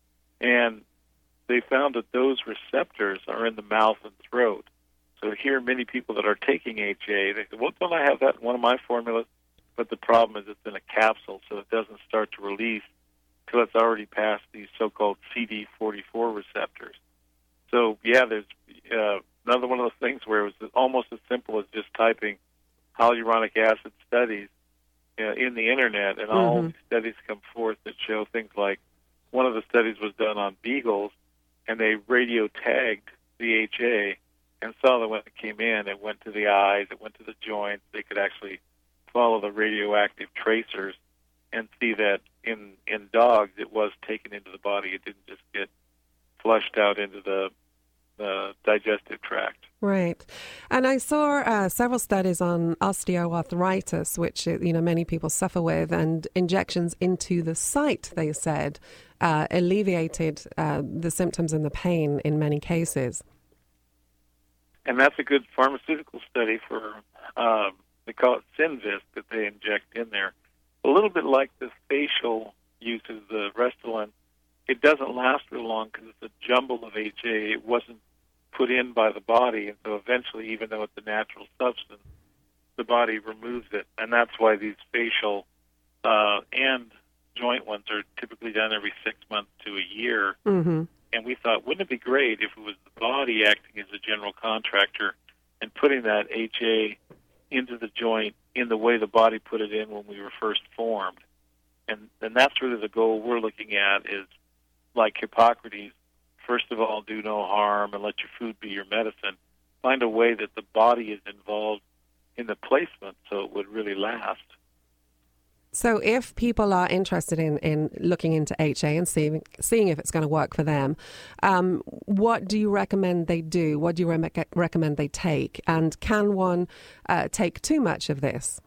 And they found that those receptors are in the mouth and throat. So here, many people that are taking H A, they say, well, don't I have that in one of my formulas? But the problem is it's in a capsule, so it doesn't start to release until it's already past these so-called C D forty-four receptors. So, yeah, there's uh, another one of those things where it was almost as simple as just typing hyaluronic acid studies uh, in the Internet, and all Mm-hmm. these studies come forth that show things like one of the studies was done on beagles, and they radio tagged the H A and saw that when it came in, it went to the eyes, it went to the joints. They could actually follow the radioactive tracers and see that in, in dogs it was taken into the body. It didn't just get flushed out into the, the digestive tract. Right. And I saw uh, several studies on osteoarthritis, which, uh, you know, many people suffer with, and injections into the site, they said, uh, alleviated uh, the symptoms and the pain in many cases. And that's a good pharmaceutical study for, um, they call it Synvisc, that they inject in there. A little bit like the facial uses, the Restylane. It doesn't last real long because it's a jumble of H A. It wasn't put in by the body, and so eventually, even though it's a natural substance, the body removes it. And that's why these facial uh, and joint ones are typically done every six months to a year. Mm-hmm. And we thought, wouldn't it be great if it was the body acting as a general contractor and putting that H A into the joint in the way the body put it in when we were first formed? And, and that's really the goal we're looking at, is like Hippocrates, first of all, do no harm and let your food be your medicine. Find a way that the body is involved in the placement so it would really last. So if people are interested in, in looking into H A and seeing, seeing if it's going to work for them, um, what do you recommend they do? What do you re- recommend they take? And can one uh, take too much of this?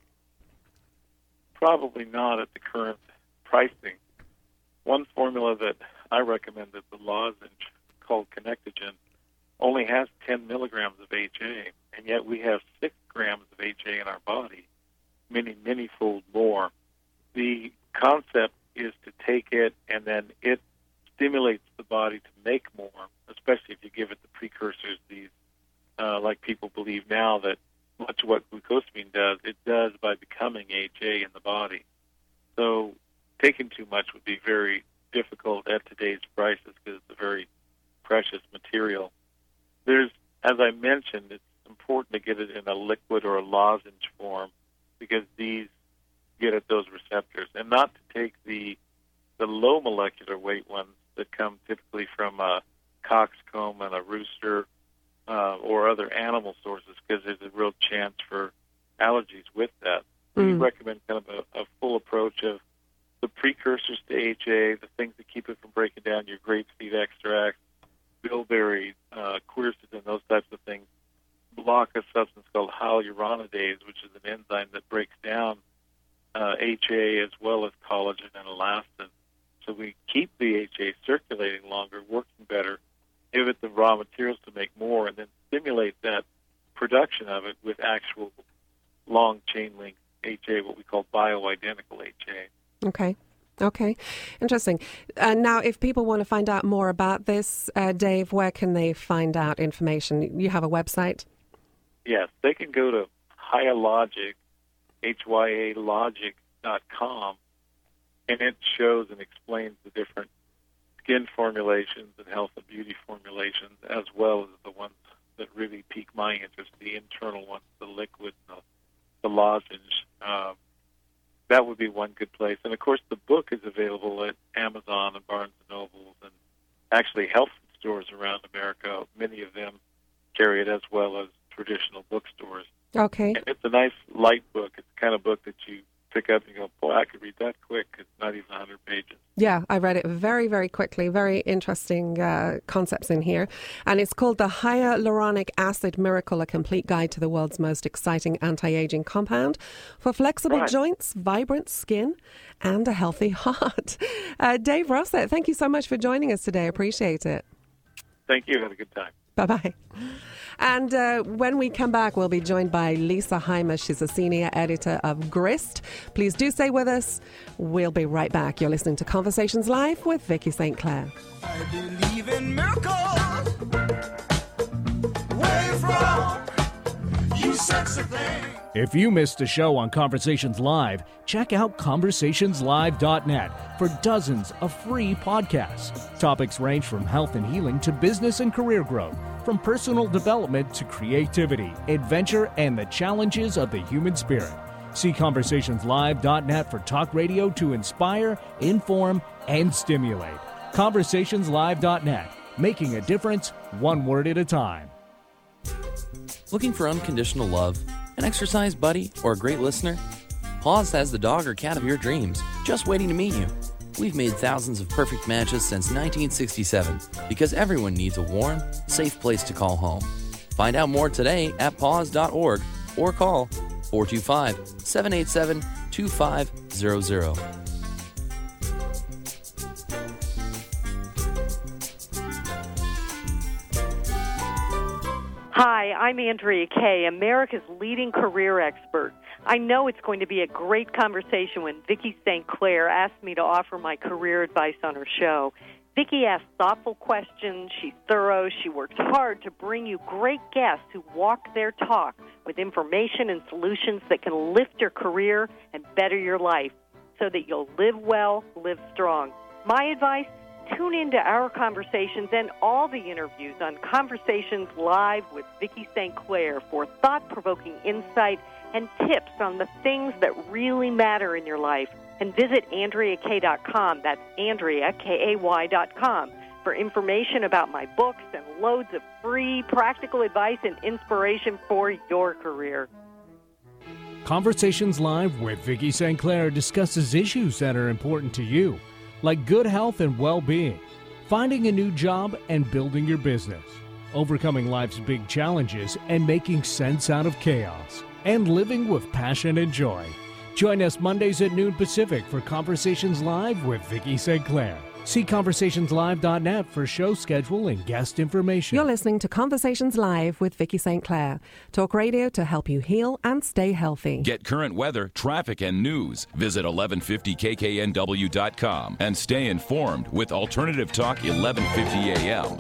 Probably not at the current pricing. One formula that I recommend is the lozenge called Connectogen, only has ten milligrams of H A, and yet we have six grams of H A in our body, many, many-fold more. The concept is to take it, and then it stimulates the body to make more, especially if you give it the precursors, these, uh, like people believe now that much of what glucosamine does, it does by becoming H A in the body. So taking too much would be very difficult at today's prices because it's a very precious material. There's, as I mentioned, it's important to get it in a liquid or a lozenge form because these get at those receptors, and not to take the the low molecular weight ones that come typically from a coxcomb and a rooster uh, or other animal sources, because there's a real chance for allergies with that. Mm. We recommend kind of a, a full approach of the precursor precursors to H A, the things that keep it from breaking down your grapeseed extract, bilberry, uh, quercetin, those types of things, block a substance called hyaluronidase, which is an enzyme that breaks down uh, H A as well as collagen and elastin. So we keep the H A circulating longer, working better, give it the raw materials to make more, and then stimulate that production of it with actual long chain link H A, what we call bioidentical H A. Okay. Okay. Interesting. Uh, now, if people want to find out more about this, uh, Dave, where can they find out information? You have a website? Yes, they can go to Hyalogic, H Y A logic dot com, and it shows and explains the different skin formulations and health and beauty formulations, as well as the ones that really pique my interest, the internal ones, the liquid, the, the lozenge. Um, that would be one good place. And, of course, the book is available at Amazon and Barnes and Nobles and actually health stores around America. Many of them carry it as well as traditional bookstores. Okay. And it's a nice, light book. It's the kind of book that you pick up and you go, boy, I could read that quick. It's not even one hundred pages. Yeah, I read it very, very quickly. Very interesting uh, concepts in here. And it's called The Hyaluronic Acid Miracle, a complete guide to the world's most exciting anti-aging compound for flexible right. joints, vibrant skin, and a healthy heart. Uh, Dave Rossett, thank you so much for joining us today. Appreciate it. Thank you. Have a good time. Bye-bye. And uh, when we come back, we'll be joined by Lisa Hymas. She's a senior editor of Grist. Please do stay with us. We'll be right back. You're listening to Conversations Live with Vicky Saint Clair. I believe in miracles. Where you from? You sexy thing. If you missed a show on Conversations Live, check out conversations live dot net for dozens of free podcasts. Topics range from health and healing to business and career growth, from personal development to creativity, adventure, and the challenges of the human spirit. See conversations live dot net for talk radio to inspire, inform, and stimulate. conversations live dot net, making a difference one word at a time. Looking for unconditional love, an exercise buddy, or a great listener? Paws has the dog or cat of your dreams, just waiting to meet you. We've made thousands of perfect matches since nineteen sixty-seven because everyone needs a warm, safe place to call home. Find out more today at paws dot org or call four two five, seven eight seven, two five zero zero. Hi, I'm Andrea Kay, America's leading career expert. I know it's going to be a great conversation when Vicky Saint Clair asked me to offer my career advice on her show. Vicky asks thoughtful questions, she's thorough, she works hard to bring you great guests who walk their talk with information and solutions that can lift your career and better your life so that you'll live well, live strong. My advice? Tune into our conversations and all the interviews on Conversations Live with Vicky Saint Clair for thought-provoking insight and tips on the things that really matter in your life. And visit andrea kay dot com, that's Andrea, K A Y dot com, for information about my books and loads of free practical advice and inspiration for your career. Conversations Live with Vicky Saint Clair discusses issues that are important to you, like good health and well-being, finding a new job and building your business, overcoming life's big challenges and making sense out of chaos, and living with passion and joy. Join us Mondays at noon Pacific for Conversations Live with Vicky Saint Clair. See conversations live dot net for show schedule and guest information. You're listening to Conversations Live with Vicky Saint Clair. Talk radio to help you heal and stay healthy. Get current weather, traffic, and news. Visit eleven fifty K K N W dot com and stay informed with Alternative Talk eleven fifty A M.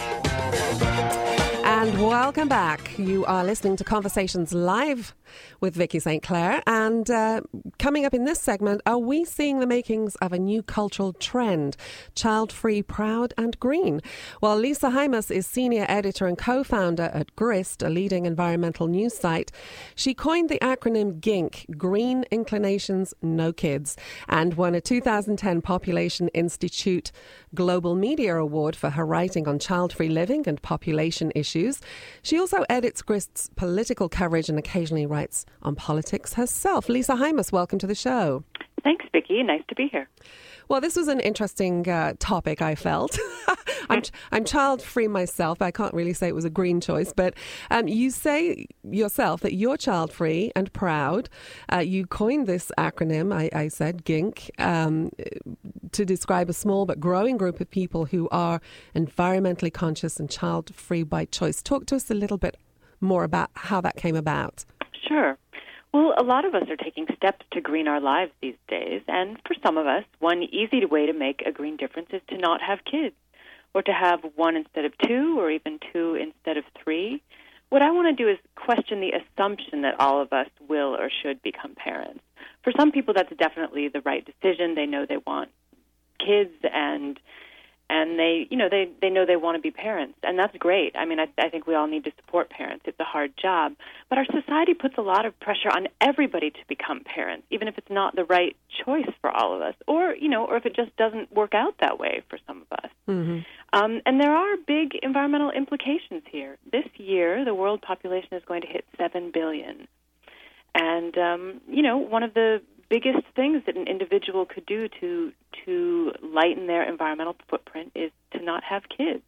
And welcome back. You are listening to Conversations Live with Vicky Saint Clair. And uh, coming up in this segment, are we seeing the makings of a new cultural trend? Child-free, proud and green. Well, Lisa Hymas is senior editor and co-founder at Grist, a leading environmental news site. She coined the acronym GINK, Green Inclinations, No Kids, and won a two thousand ten Population Institute Global Media Award for her writing on child-free living and population issues. She also edits Grist's political coverage and occasionally writes on politics herself. Lisa Hymas, welcome to the show. Thanks, Vicki. Nice to be here. Well, this was an interesting uh, topic, I felt. I'm, I'm child-free myself. I can't really say it was a green choice, but um, you say yourself that you're child-free and proud. Uh, you coined this acronym, I, I said, GINC, um, to describe a small but growing group of people who are environmentally conscious and child-free by choice. Talk to us a little bit more about how that came about. Sure. Well, a lot of us are taking steps to green our lives these days, and for some of us, one easy way to make a green difference is to not have kids, or to have one instead of two, or even two instead of three. What I want to do is question the assumption that all of us will or should become parents. For some people, that's definitely the right decision. They know they want kids, and and they, you know, they, they know they want to be parents, and that's great. I mean, I, I think we all need to support parents. It's a hard job, but our society puts a lot of pressure on everybody to become parents, even if it's not the right choice for all of us, or you know, or if it just doesn't work out that way for some of us. Mm-hmm. Um, and there are big environmental implications here. This year, the world population is going to hit seven billion, and um, you know, one of the biggest things that an individual could do to to lighten their environmental footprint is to not have kids.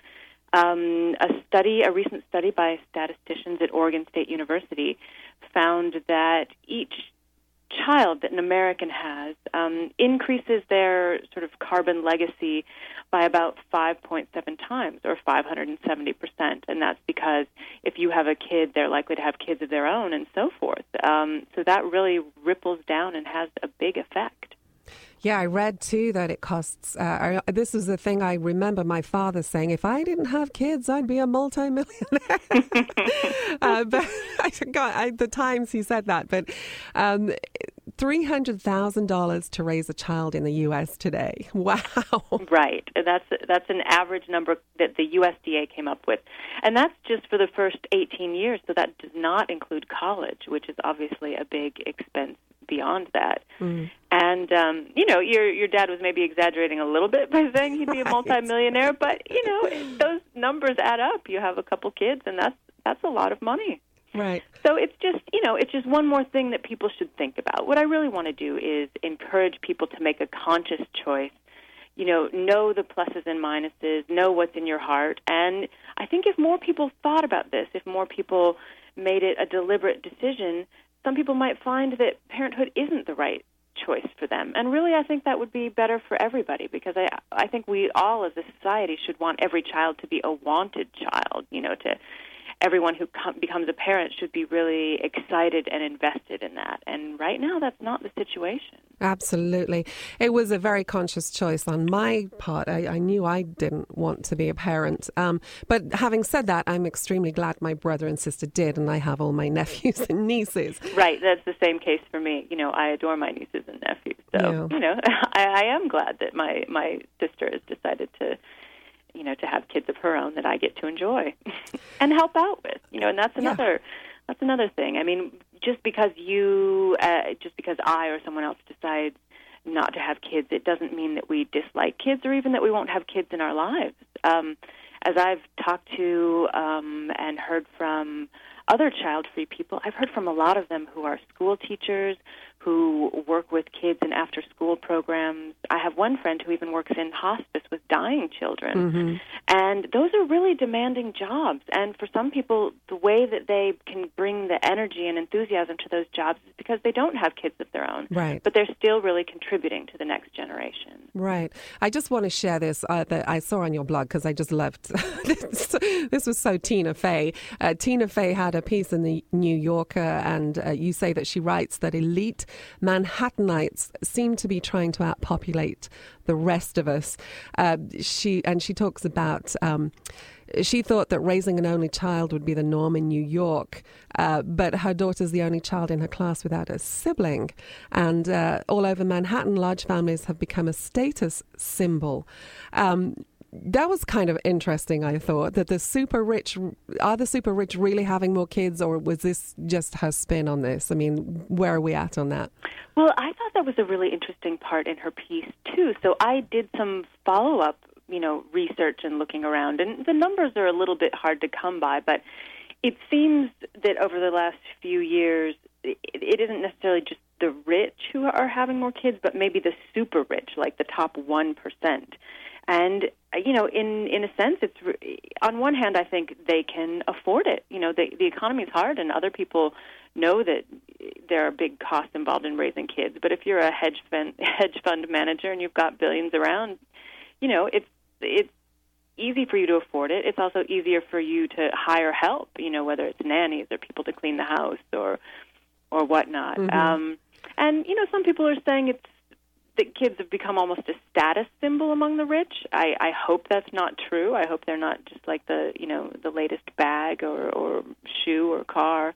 Um, a study, a recent study by statisticians at Oregon State University, found that each child that an American has um, increases their sort of carbon legacy by about five point seven times, or five hundred seventy percent. And that's because if you have a kid, they're likely to have kids of their own, and so forth. Um, so that really ripples down and has a big effect. Yeah, I read too that it costs, uh, I, this is the thing I remember my father saying, if I didn't have kids, I'd be a multimillionaire. uh, but I forgot I, the times he said that, but um, three hundred thousand dollars to raise a child in the U S today. Wow. Right. That's that's an average number that the U S D A came up with. And that's just for the first eighteen years, so that does not include college, which is obviously a big expense beyond that. Mm. And, um, you know, your your dad was maybe exaggerating a little bit by saying he'd be a multimillionaire, but, you know, those numbers add up. You have a couple kids, and that's that's a lot of money. Right. So it's just, you know, it's just one more thing that people should think about. What I really want to do is encourage people to make a conscious choice. You know, know the pluses and minuses, know what's in your heart. And I think if more people thought about this, if more people made it a deliberate decision, some people might find that parenthood isn't the right choice for them. And really, I think that would be better for everybody, because I I think we all as a society should want every child to be a wanted child, you know, to everyone who com- becomes a parent should be really excited and invested in that. And right now, that's not the situation. Absolutely. It was a very conscious choice on my part. I, I knew I didn't want to be a parent. Um, but having said that, I'm extremely glad my brother and sister did, and I have all my nephews and nieces. Right. That's the same case for me. You know, I adore my nieces and nephews. So, yeah. you know, I, I am glad that my, my sister has decided to you know, to have kids of her own that I get to enjoy and help out with, you know, and that's another, yeah. that's another thing. I mean, just because you, uh, just because I or someone else decides not to have kids, it doesn't mean that we dislike kids or even that we won't have kids in our lives. Um, as I've talked to um, and heard from other child-free people, I've heard from a lot of them who are school teachers, who work with kids in after-school programs. I have one friend who even works in hospice with dying children. Mm-hmm. And those are really demanding jobs. And for some people, the way that they can bring the energy and enthusiasm to those jobs is because they don't have kids of their own. Right. But they're still really contributing to the next generation. Right. I just want to share this uh, that I saw on your blog, because I just loved this. This was so Tina Fey. Uh, Tina Fey had a piece in the New Yorker, and uh, you say that she writes that elite Manhattanites seem to be trying to outpopulate the rest of us. Uh, she and she talks about. Um, She thought that raising an only child would be the norm in New York, uh, but her daughter's the only child in her class without a sibling. And uh, all over Manhattan, large families have become a status symbol. Um, that was kind of interesting, I thought, that the super rich, are the super rich really having more kids, or was this just her spin on this? I mean, where are we at on that? Well, I thought that was a really interesting part in her piece, too. So I did some follow-up you know, research and looking around. And the numbers are a little bit hard to come by, but it seems that over the last few years, it, it isn't necessarily just the rich who are having more kids, but maybe the super rich, like the top one percent. And, you know, in, in a sense, it's on one hand, I think they can afford it. You know, the, the economy is hard, and other people know that there are big costs involved in raising kids. But if you're a hedge fund, hedge fund manager and you've got billions around, you know, it's it's easy for you to afford it. It's also easier for you to hire help, you know, whether it's nannies or people to clean the house or or whatnot. Mm-hmm. Um, and, you know, some people are saying it's that kids have become almost a status symbol among the rich. I, I hope that's not true. I hope they're not just like the, you know, the latest bag or, or shoe or car.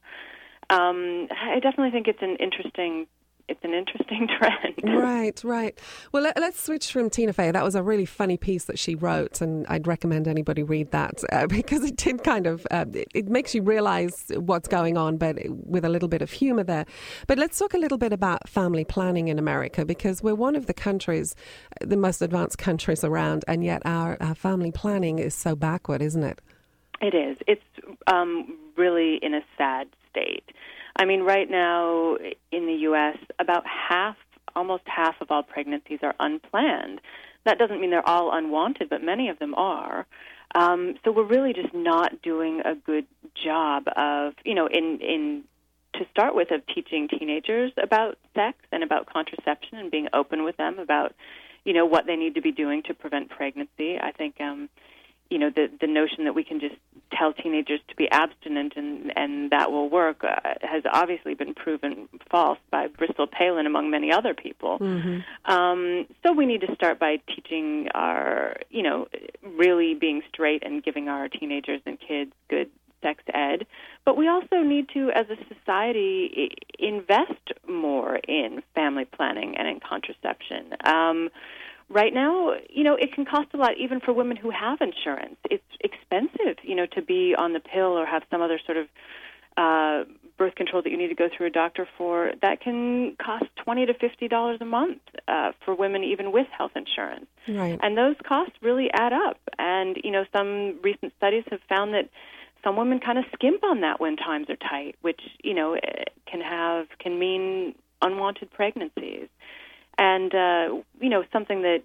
Um, I definitely think it's an interesting It's an interesting trend. Right, right. Well, let, let's switch from Tina Fey. That was a really funny piece that she wrote, and I'd recommend anybody read that uh, because it did kind of, uh, it, it makes you realise what's going on, but with a little bit of humour there. But let's talk a little bit about family planning in America, because we're one of the countries, the most advanced countries around, and yet our, our family planning is so backward, isn't it? It is. It's um, really in a sad state. I mean, right now in the U S, about half, almost half of all pregnancies are unplanned. That doesn't mean they're all unwanted, but many of them are. Um, so we're really just not doing a good job of, you know, in, in to start with, of teaching teenagers about sex and about contraception and being open with them about, you know, what they need to be doing to prevent pregnancy. I think, um, you know, the the notion that we can just tell teenagers to be abstinent and, and that will work uh, has obviously been proven false by Bristol Palin, among many other people. Mm-hmm. Um, so we need to start by teaching our, you know, really being straight and giving our teenagers and kids good sex ed. But we also need to, as a society, invest more in family planning and in contraception. Um Right now, you know, it can cost a lot even for women who have insurance. It's expensive, you know, to be on the pill or have some other sort of uh, birth control that you need to go through a doctor for. That can cost twenty to fifty dollars a month uh, for women even with health insurance. Right. And those costs really add up. And, you know, some recent studies have found that some women kind of skimp on that when times are tight, which, you know, can have, can mean unwanted pregnancies. And, uh, you know, something that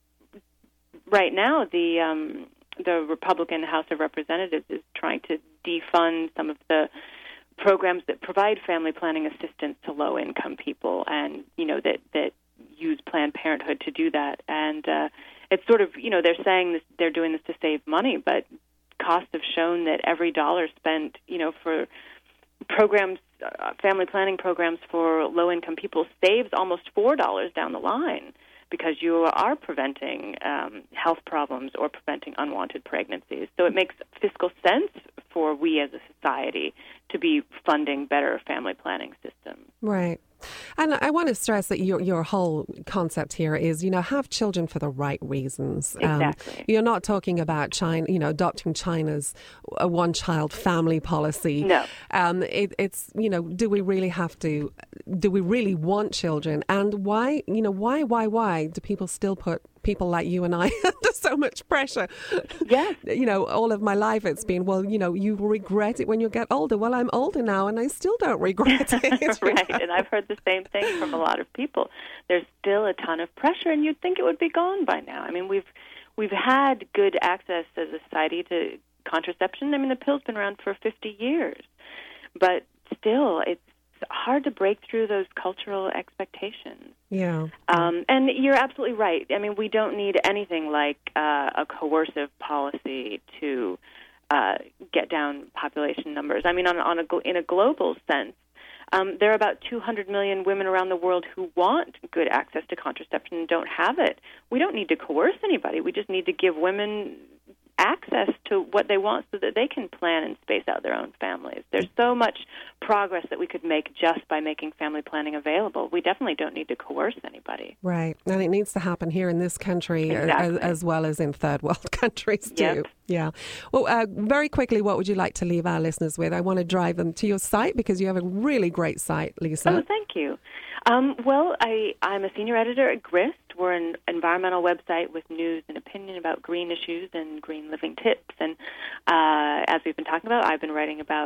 right now the um, the Republican House of Representatives is trying to defund some of the programs that provide family planning assistance to low-income people and, you know, that, that use Planned Parenthood to do that. And uh, it's sort of, you know, they're saying this, they're doing this to save money, but costs have shown that every dollar spent, you know, for programs, uh, family planning programs for low-income people saves almost four dollars down the line because you are preventing um, health problems or preventing unwanted pregnancies. So it makes fiscal sense for we as a society to be funding better family planning systems. Right. And I want to stress that your your whole concept here is, you know, have children for the right reasons. Exactly. Um, you're not talking about China, you know, adopting China's uh, one-child family policy. No. Um, it, it's, you know, do we really have to, do we really want children? And why, you know, why, why, why do people still put people like you and I under so much pressure? Yeah. You know, all of my life it's been, well, you know, you regret it when you get older. Well, I'm older now and I still don't regret it. Right. And I've heard the same thing from a lot of people. There's still a ton of pressure, and you'd think it would be gone by now. I mean, we've we've had good access as a society to contraception. I mean, the pill's been around for fifty years, but still, it's hard to break through those cultural expectations. Yeah. Um, and you're absolutely right. I mean, we don't need anything like uh, a coercive policy to uh, get down population numbers. I mean, on, on a, in a global sense, Um, there are about two hundred million women around the world who want good access to contraception and don't have it. We don't need to coerce anybody. We just need to give women access to what they want so that they can plan and space out their own families. There's so much progress that we could make just by making family planning available. We definitely don't need to coerce anybody. Right. And it needs to happen here in this country exactly. as, as well as in third world countries too. Yep. Yeah. Well, uh, very quickly, what would you like to leave our listeners with? I want to drive them to your site because you have a really great site, Lisa. Oh, thank you. Um, well, I, I'm a senior editor at Grist. We're an environmental website with news and opinion about green issues and green living tips. And uh, as we've been talking about, I've been writing about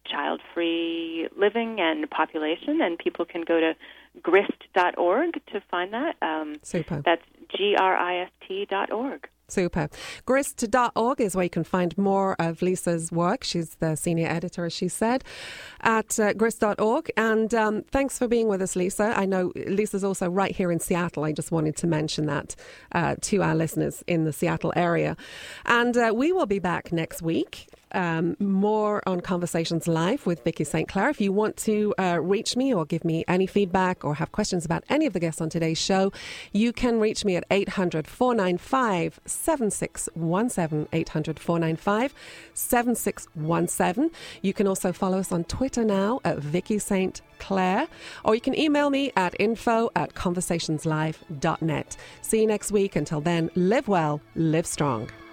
child-free living and population, and people can go to grist dot org to find that. Um, Super. That's G R I S T dot org. Super. grist dot org is where you can find more of Lisa's work. She's the senior editor, as she said, at uh, grist dot org. And um, thanks for being with us, Lisa. I know Lisa's also right here in Seattle. I just wanted to mention that uh, to our listeners in the Seattle area. And uh, we will be back next week. Um, more on Conversations Live with Vicky Saint Clair. If you want to uh, reach me or give me any feedback or have questions about any of the guests on today's show, you can reach me at eight hundred, four nine five, seven six one seven, eight hundred, four nine five, seven six one seven. You can also follow us on Twitter now at Vicky Saint Clair, or you can email me at info at conversationslive dot net. See you next week. Until then, live well, live strong.